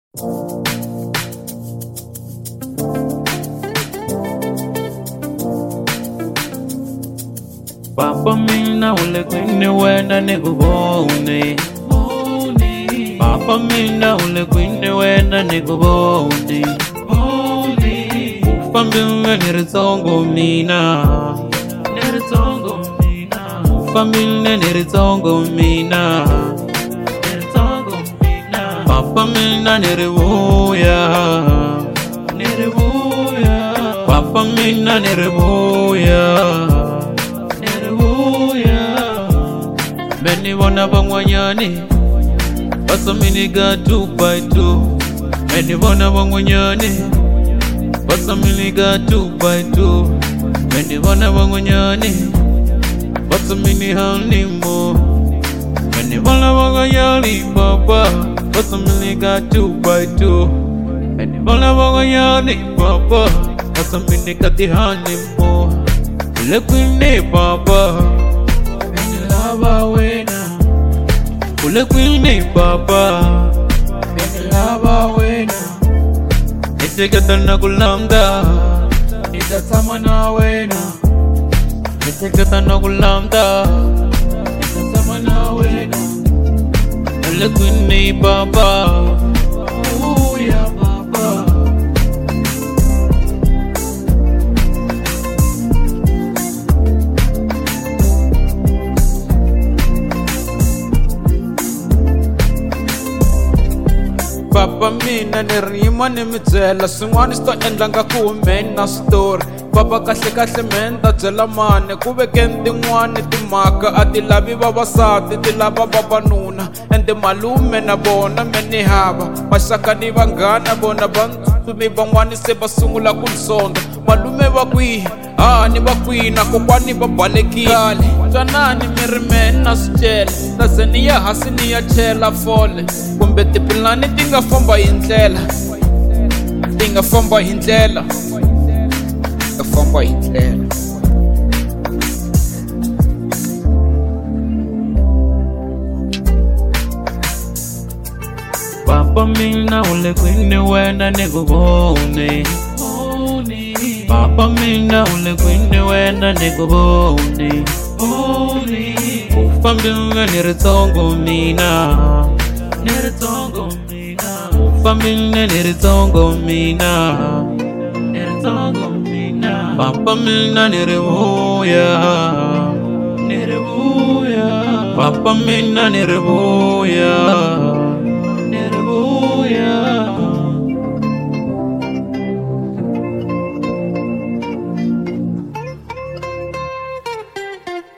Papa mina ule kwini wena nikubone. Papa mina ule kwini wena nikubone. Ufambile niritongo mina. Ufambile niritongo mina. Papa mina niribuya. Papa mina niribuya. Many wanna bangwanyani, but some many got 2 by 2. Many wanna bangwanyani, but some many got 2 by 2. Many wanna bangwanyani, but some many honey more. Many wanna bangwanyani, papa, but some many got 2 by 2. Many wanna bangwanyani, papa, but some many got the honey more. Look with me, papa. Lava wena, ule kwini papa. Beni lava wena, niteketa na kulanda. Nitatama na wena, niteketa na kulanda. Nitatama na wena, ule kwini papa. Uya papa. Papa mina ni rima ni mi byela swin'wana swi to endla nga ku humeni na switori. Papa kahle kahle meni ta byela mani ku vekeni tin'wani timhaka a ti lavi vavasati ti lava vavanuna. Ende malume na vona me ni hava maxaka ni vanghana vona va ntsumi van'wani se va sungula ku nsonga. Malume va kwihi ni va kwihi na kokwani va balekile. Twanani mi ri meni na swityele ta ze ni ya hasi ni ya chela fole. Kumbe tipulani ti nga famba hi ndlela, ti nga famba hi ndlela, nga famba hi ndlela. Papa mina ule kwini wena nikubone. Papa mina ule kwini wena nikubone. Ufambile niritongo mina. Ufambile niritongo mina. Papa mina niribuya. Papa mina niribuya.